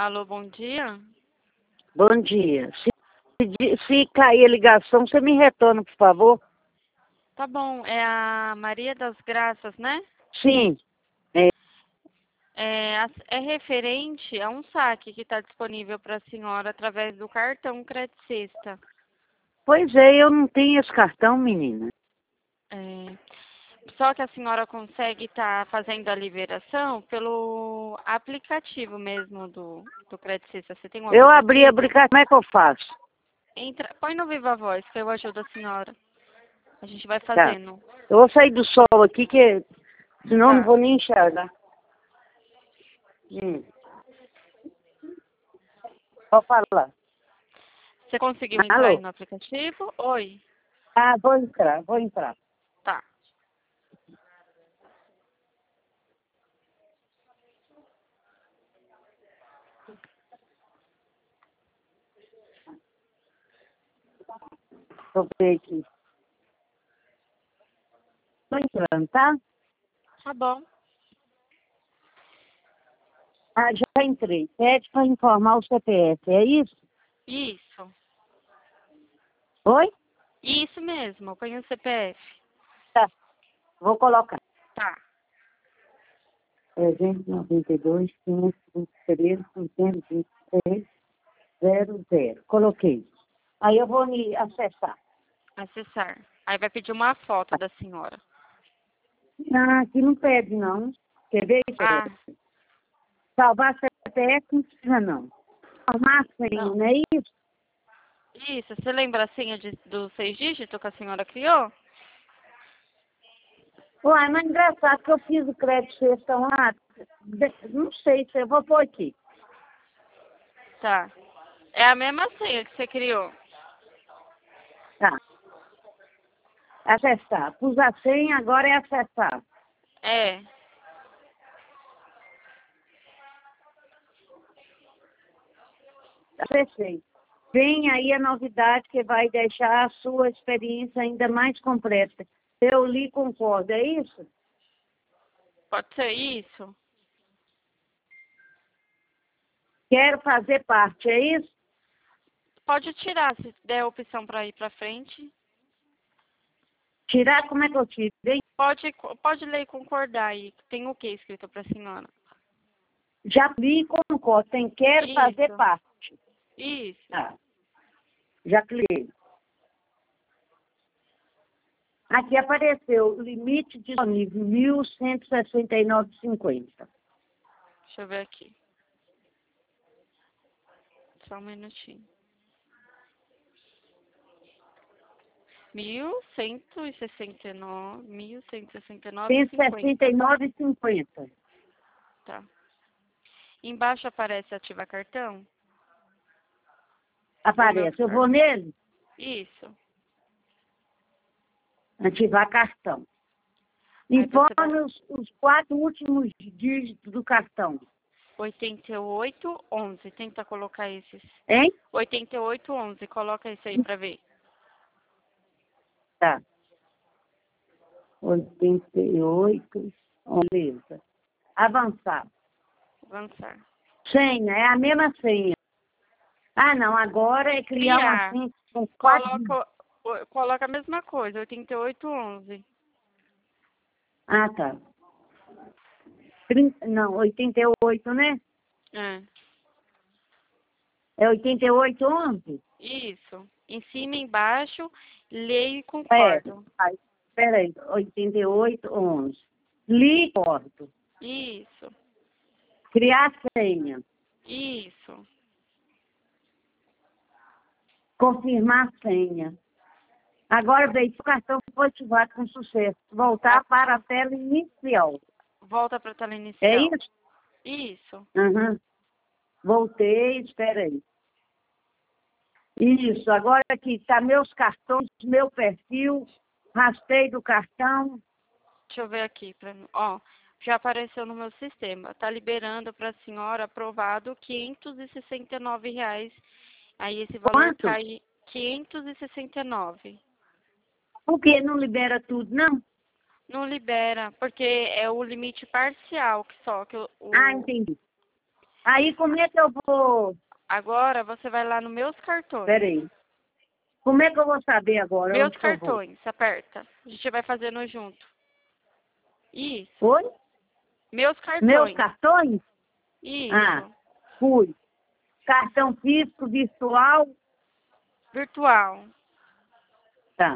Alô, bom dia. Bom dia. Se cair a ligação, você me retorna, por favor? Tá bom, é a Maria das Graças, né? Sim. É referente a um saque que está disponível para a senhora através do cartão Crédito Sexta. Pois é, eu não tenho esse cartão, menina. Só que a senhora consegue estar fazendo a liberação pelo aplicativo mesmo do Crédito Sexta. Você tem um Eu abri aplicativo? aplicativo, como é que eu faço? Põe no Viva Voz que eu ajudo a senhora. A gente vai Tá. fazendo. Eu vou sair do sol aqui, que senão eu não Tá. vou nem enxergar. Pode falar. Você conseguiu entrar aí Alô? no aplicativo? Oi. Ah, vou entrar. Tá. Vou ver aqui. Tô entrando, tá? Tá bom. Ah, já entrei. Pede para informar o CPF, é isso? Isso. Oi? Isso mesmo. Põe o CPF. Tá. Vou colocar. Tá. 392, 523, 523, 00. Coloquei. Aí eu vou me acessar. Acessar. Aí vai pedir uma foto da senhora. Ah, aqui não pede, não. Quer ver? Ah, Salvar CPF não precisa, não. Formar a senha, não. não é isso? Isso. Você lembra a senha dos 6 dígitos que a senhora criou? Uai, mas engraçado que eu fiz o crédito sexta lá. Não sei se eu vou pôr aqui. Tá. É a mesma senha que você criou. Tá. Acessar. Pus a senha, agora é acessar. É. Acessei. Vem aí a novidade que vai deixar a sua experiência ainda mais completa. Eu li e concordo, é isso? Pode ser isso? Quero fazer parte, é isso? Pode tirar se der a opção para ir para frente. Tirar, como é que eu tiro? Hein? Pode ler e concordar aí. Tem o que escrito para a senhora? Já li e concordo. Tem quero fazer Isso. parte. Isso. Tá. Já cliquei. Aqui apareceu limite disponível 1.169,50. Deixa eu ver aqui. Só um minutinho. 1.169,50. 169,50. Tá. Embaixo aparece ativar cartão? O meu Aparece. Eu vou cartão. nele, Isso. ativar cartão. Aí você vai. Informe os 4 últimos dígitos do cartão. 8811. Tenta colocar esses. Hein? 8811. Coloca isso aí pra ver. Tá. 88. Beleza. Avançar. Avançar. Senha, é a mesma senha. Ah, não, agora é criar uma Criar. senha com 4 dígitos. Coloca a mesma coisa. 8811. Ah, tá. Não, 88, né? É. É 8811? Isso. Em cima, embaixo, leio e É. concordo. Espera aí, 8811. Li e corto. Isso. Criar senha. Isso. Confirmar senha. Agora veio o cartão foi ativado com sucesso. Voltar A- para a tela inicial. Volta para a tela É inicial. isso? Isso. Uhum. Voltei, espera aí. Isso, agora aqui está meus cartões, meu perfil, rastreio do cartão. Deixa eu ver aqui. Ó, já apareceu no meu sistema. Tá liberando para a senhora aprovado R$ 569. Aí esse valor Quanto? cai 569. Por que não libera tudo, não? Não libera, porque é o limite parcial que só que Ah, entendi. Aí como é que eu vou... Agora você vai lá no Meus Cartões. Peraí. Como é que eu vou saber agora Meus onde que eu vou? Cartões, aperta. A gente vai fazendo junto. Isso. Oi? Meus Meus Cartões. cartões? Isso. Ah, fui. Cartão físico, virtual? Virtual. Tá.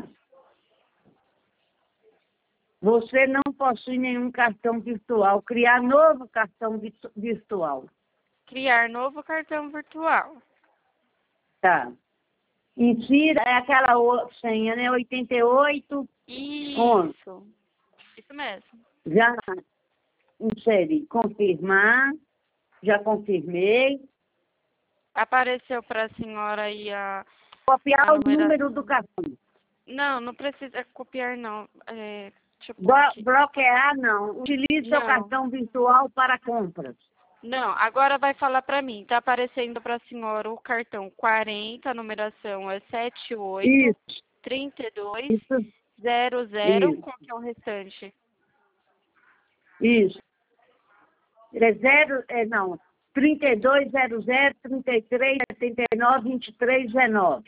Você não possui nenhum cartão virtual. Criar novo cartão virtual. Criar novo cartão virtual. Tá. Insira é aquela senha, né? 88, 11. Isso mesmo. Já inseri. Confirmar. Já confirmei. Apareceu para a senhora aí Copiar a o número do numeração. cartão. Não precisa copiar, não. Deixa eu pôr aqui. Bloquear, não. Utilize seu Não, cartão virtual para compras. não. Agora vai falar para mim. Tá aparecendo para a senhora o cartão 40, a numeração é 78, Isso, 32, isso, 00. isso, Qual que é o restante? isso. É zero, não. 32, 00, 33, 79, 23, 19.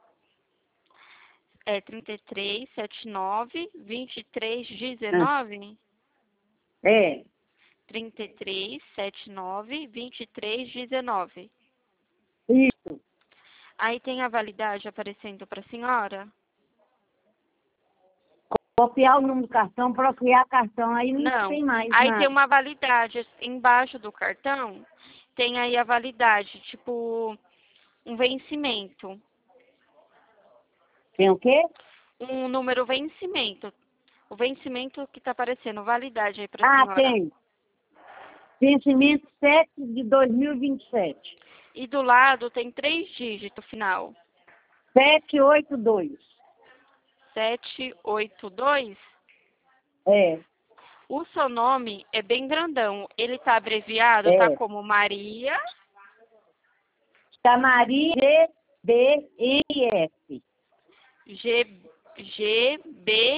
É 33, 79, 23, Ah, 19? é, 33, 79, 23, 19. isso. Aí tem a validade aparecendo para a senhora? Copiar o número do cartão, bloquear cartão, aí não Não. tem mais Aí tem nada. uma validade embaixo do cartão, tem aí a validade, tipo um vencimento. Tem o quê? Um número vencimento. O vencimento que está aparecendo, validade aí para a Ah, senhora. tem. Vencimento 7 de 2027. E do lado tem 3 dígitos final. 782. 782. É, O seu nome é bem grandão. Ele tá abreviado, tá é. como Maria Maria GBMS. G, G B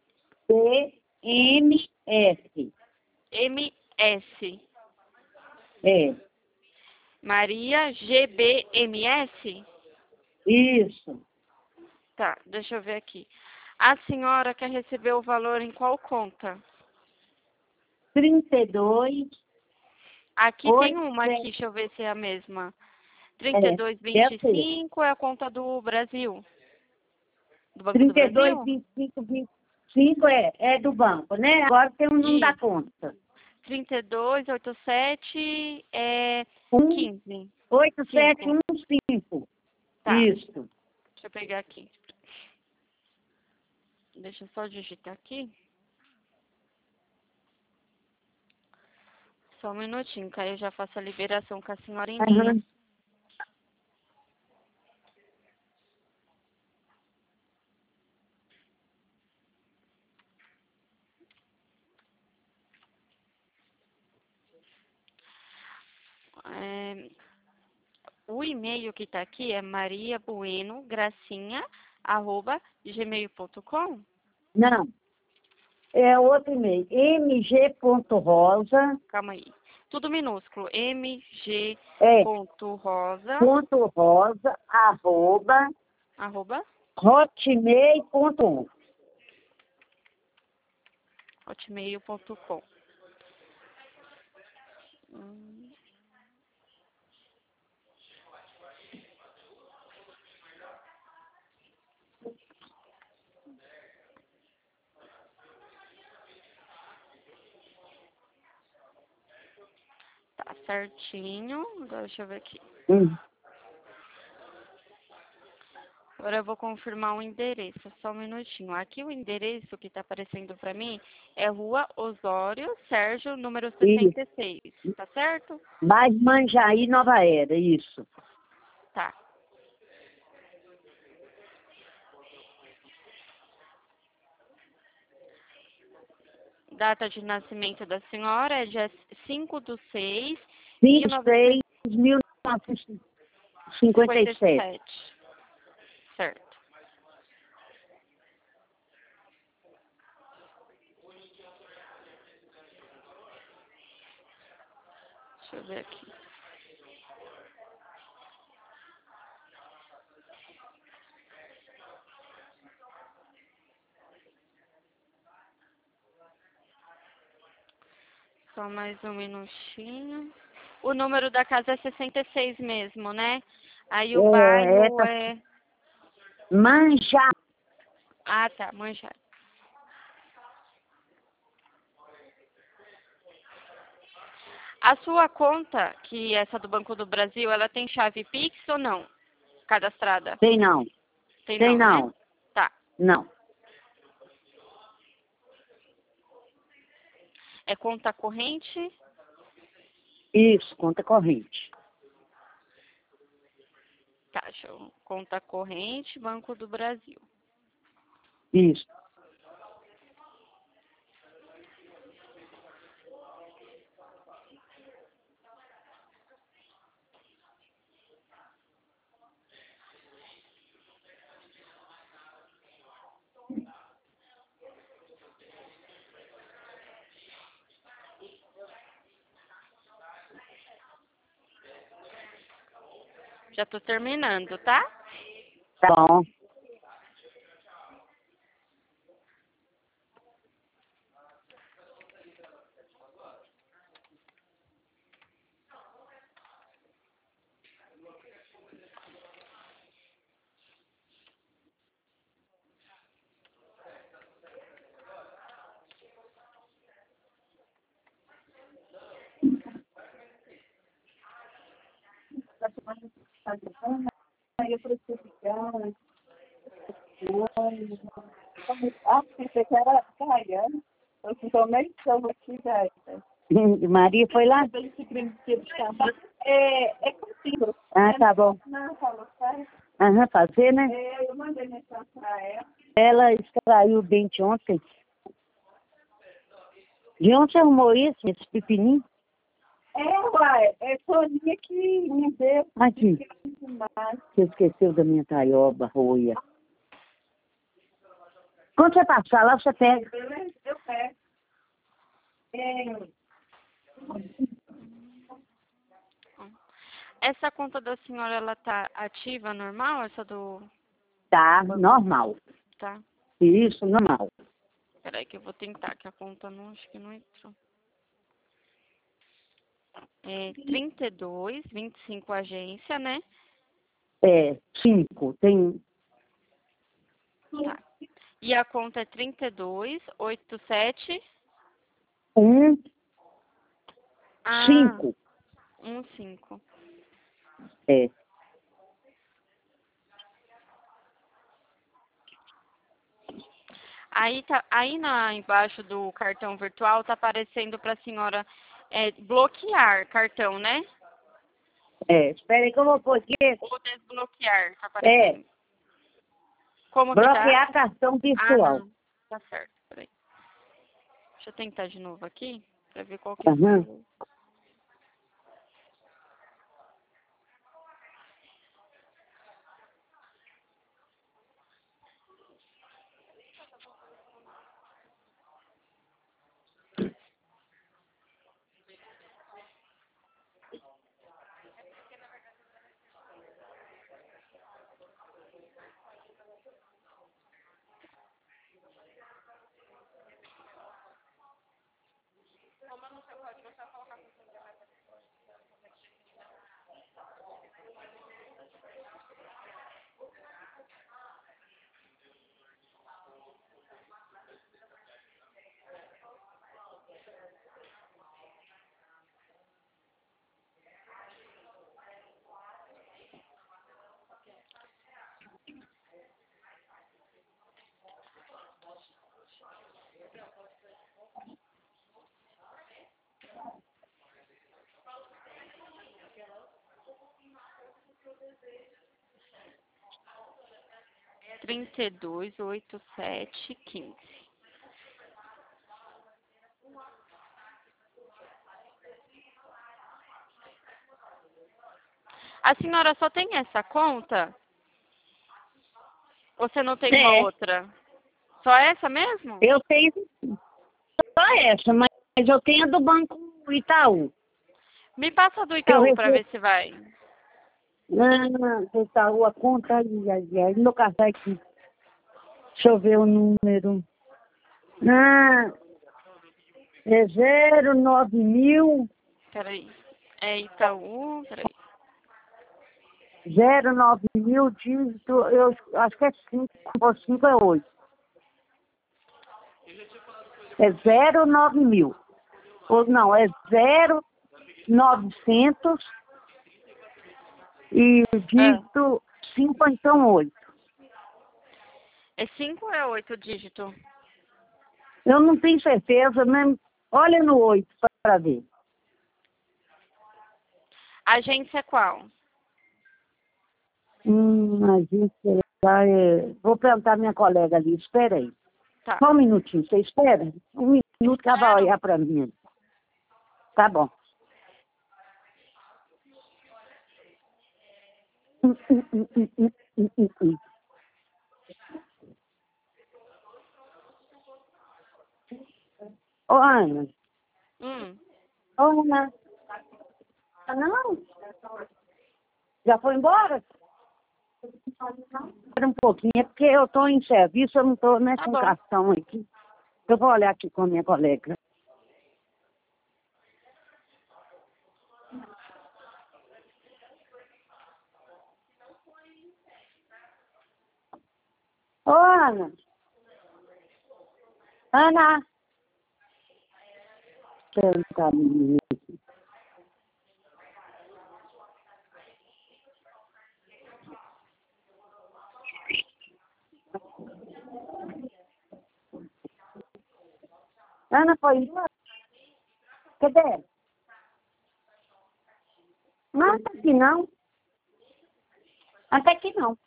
BMS. M S. É, Maria GBMS? isso. Tá, deixa eu ver aqui. A senhora quer receber o valor em qual conta? 32, Aqui tem 8, uma aqui, deixa eu ver se é a mesma. deve ser. 3225 é a conta do Brasil. Do Banco do 32, Brasil? 25, 25 é do banco, né? Agora tem um número da Isso. conta. 3287 é 1, 15. 8, 7, 5. 1, 5. Tá, Isso. deixa eu pegar aqui. Deixa eu só digitar aqui. Só um minutinho, que aí eu já faço a liberação com a senhora em linha. Aham. O e-mail que está aqui é mariabuenogracinha@gmail.com. Não, é outro e-mail. mg.rosa, Calma aí. Tudo minúsculo. é, mg.rosa, ponto rosa, arroba, arroba, hotmail.com. hotmail.com. Tá certinho. Agora deixa eu ver aqui. Agora eu vou confirmar o endereço, só um minutinho. Aqui o endereço que está aparecendo para mim é Rua Osório Sérgio, número Isso. 66, tá certo? Mais Manjaí, Nova Era, isso. Tá. Data de nascimento da senhora é dia 5 de 6 de 26 de 1957. 1957. Certo. Deixa eu ver aqui. Só mais um minutinho. O número da casa é 66 mesmo, né? Aí o bairro Tá é... Mancha. Ah, tá, Manjá. A sua conta, que é essa do Banco do Brasil, ela tem chave Pix ou não? Cadastrada? Tem não. Tem Tem não, né? não. Tá. Não. É conta corrente? Isso, conta corrente. Tá, conta corrente, Banco do Brasil. Isso. Já tô terminando, tá? Tá bom. Aí eu preciso ligar. Ah, pensei que era caiano. Eu estou meio chão aqui, velho. Maria foi lá? É contigo. Ah, tá bom. Não, falou sério. Aham, fazer, né? Eu mandei mensagem para ela. Ela extraiu o dente ontem. De onde você arrumou isso, esse pepininho? Uai, é Soninha que me deu. Aqui. Você esqueceu da minha taioba, roia. Quando você passar lá, você pega. Beleza? Eu pego. Essa conta da senhora, ela tá ativa, normal? Essa do... Tá, normal. Tá. Isso, normal. Peraí que eu vou tentar, que a conta não, acho que não entrou. É 32, 25 agência, né? É, 5. Tem Tá. E a conta é 32, 87... 1, Ah, 5. 15. É. Aí, tá, aí embaixo do cartão virtual tá aparecendo para a senhora bloquear cartão, né? Espera aí que eu vou pôr aqui. Ou desbloquear, tá aparecendo. Como que Bloquear tá? cartão Ah, virtual. não. Tá certo, peraí. Deixa eu tentar de novo aqui, para ver qual que é Aham. o... 32, 87, 15. A senhora só tem essa conta? Ou você não tem uma outra? Só essa mesmo? Eu tenho só essa, mas eu tenho a do Banco Itaú. Me passa do Que eu Itaú para recebo. ver se vai. Itaú, a conta, meu cartão aqui. Deixa eu ver o número. É 09.000, Peraí. É Itaú, peraí. 09.000, dígito, eu acho que é 5, ou 5 é 8. É 09.000. Ou não, é 0.900 e o dígito 5, então 8. É 5 ou é 8 dígito? Eu não tenho certeza, mas olha no 8 para ver. Agência é qual? A gente vou perguntar à minha colega ali, espera aí. Tá. Só um minutinho, você espera? Um minuto que ela vai olhar para mim. Tá bom. Ô, Ana. Ô, Ana. Ah, não? Já foi embora? Espera um pouquinho, é porque eu estou em serviço, eu não estou Tá com bom. cartão aqui. Eu vou olhar aqui com a minha colega. Ô, Ana. Ana. Tanta menina. Ana foi embora? Cadê? Não, tá aqui não. Até aqui não.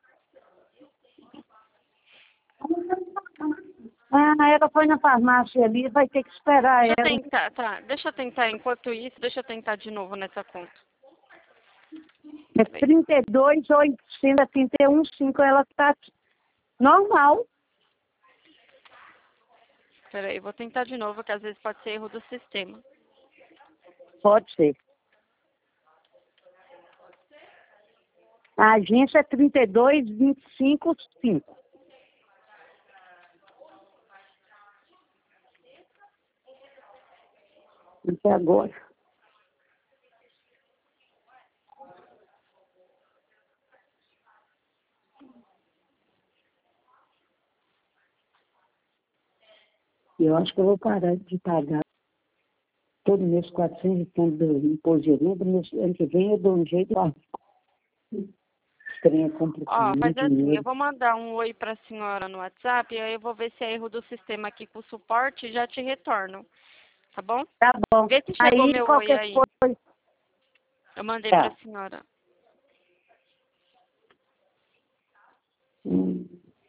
Ah, ela foi na farmácia ali, vai ter que esperar Deixa eu ela. tentar, tá. Deixa eu tentar, enquanto isso, deixa eu tentar de novo nessa conta. É 32.831,5, ela está normal. Peraí, vou tentar de novo, que às vezes pode ser erro do sistema. Pode ser. A agência é 32.25,5. Até agora. Eu acho que eu vou parar de pagar todo mês 400 e tanto do imposto de renda, mas ano que vem eu dou um jeito. Estranha, Ó, complicado, faz muito assim, eu dinheiro. vou mandar um oi pra senhora no WhatsApp, e aí eu vou ver se é erro do sistema aqui com o suporte e já te retorno. Tá bom? Tá bom. Vê se chegou Aí meu oi qualquer aí. coisa. Eu mandei pra Tá. senhora. Hum.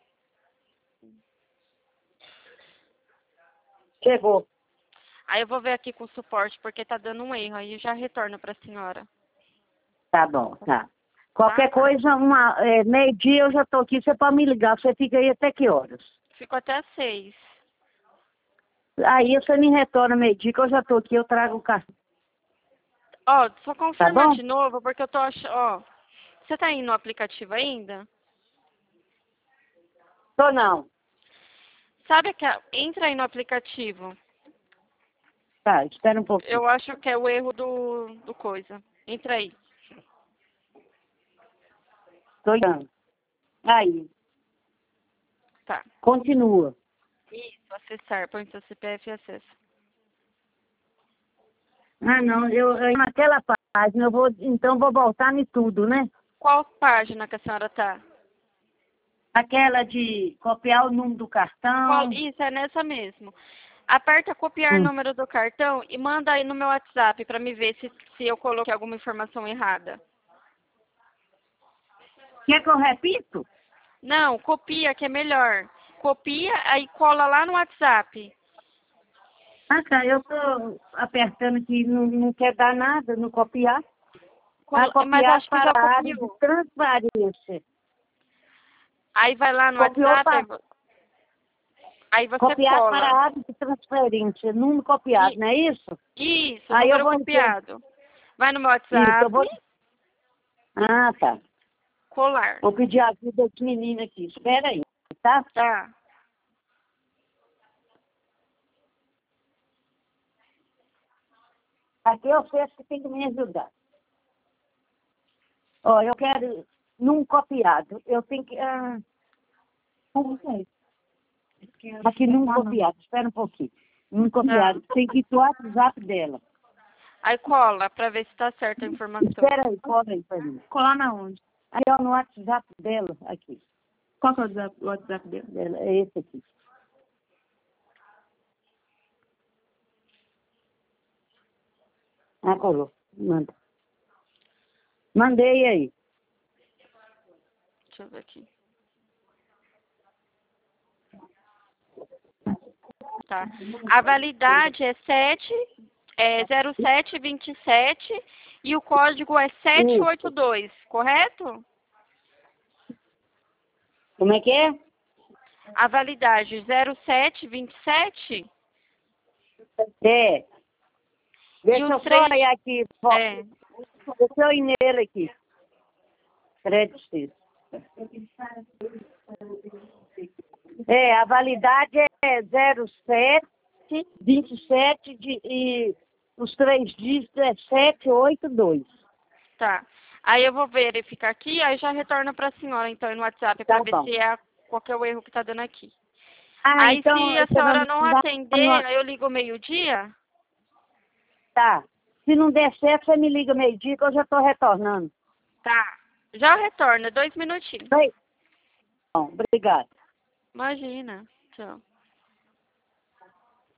Chegou. Aí eu vou ver aqui com o suporte, porque tá dando um erro, aí eu já retorno pra senhora. Tá bom, tá. Qualquer coisa, meio-dia eu já estou aqui, você pode me ligar. Você fica aí até que horas? Ficou até 6. Aí você me retorna meio-dia que eu já estou aqui, eu trago o cartão. Ó, só Tá confirmar bom? de novo, porque eu tô achando... Ó, você tá aí no aplicativo ainda? Tô não. Sabe que... Entra aí no aplicativo. Tá, espera um pouquinho. Eu acho que é o erro do coisa. Entra aí. Tô olhando. Aí, Tá. continua. Isso, acessar. Põe seu CPF e acessa. Ah, não, eu naquela página, então vou voltar em tudo, né? Qual página que a senhora tá? Aquela de copiar o número do cartão. Isso, é nessa mesmo. Aperta copiar Hum. número do cartão e manda aí no meu WhatsApp pra me ver se eu coloquei alguma informação errada. Quer que eu repito? Não, copia que é melhor. Copia, aí cola lá no WhatsApp. Ah, tá, eu tô apertando aqui, não quer dar nada, não copiar. Ah, Mas copiar acho que para já a área de copiou. transparência. Aí vai lá no Copiou WhatsApp, para aí você copiar para cola. a área de transferência, número copiado, E, não é isso? isso, Aí eu número vou entender. copiado. Vai no meu Isso, eu WhatsApp, vou. Ah, tá. colar. Vou pedir ajuda desse menino aqui. Espera aí, tá? Tá. Aqui é vocês que tem que me ajudar. Ó, eu quero, num copiado, eu tenho que... aqui num copiado, espera um pouquinho. Num copiado, tem que ir pro WhatsApp dela. Aí cola pra ver se tá certa a informação. Espera aí, cola aí pra mim. Colar na onde? Aí, ó, no WhatsApp dela, aqui. Qual que é o WhatsApp dele? Dela, é esse aqui. Ah, colou. Manda. Mandei aí. Deixa eu ver aqui. Tá. A validade é 0727 e o código é 782, correto? Como é que é? A validade 0727 É. Deixa os eu três- só olhar aqui. é, Deixa eu ir nele aqui. Crédito. A validade é 0727 e os 3 dígitos é 782. tá. Aí eu vou verificar aqui, aí já retorno para a senhora, então, no WhatsApp, Tá para ver bom. se é qual que é o erro que tá dando aqui. Ah, Aí então, se a você senhora vai não mandar atender, aí eu ligo meio-dia? Tá. Se não der certo, você me liga meio-dia que eu já estou retornando. Tá. Já retorna, 2 minutinhos. Bem, bom, obrigada. Imagina. Tchau.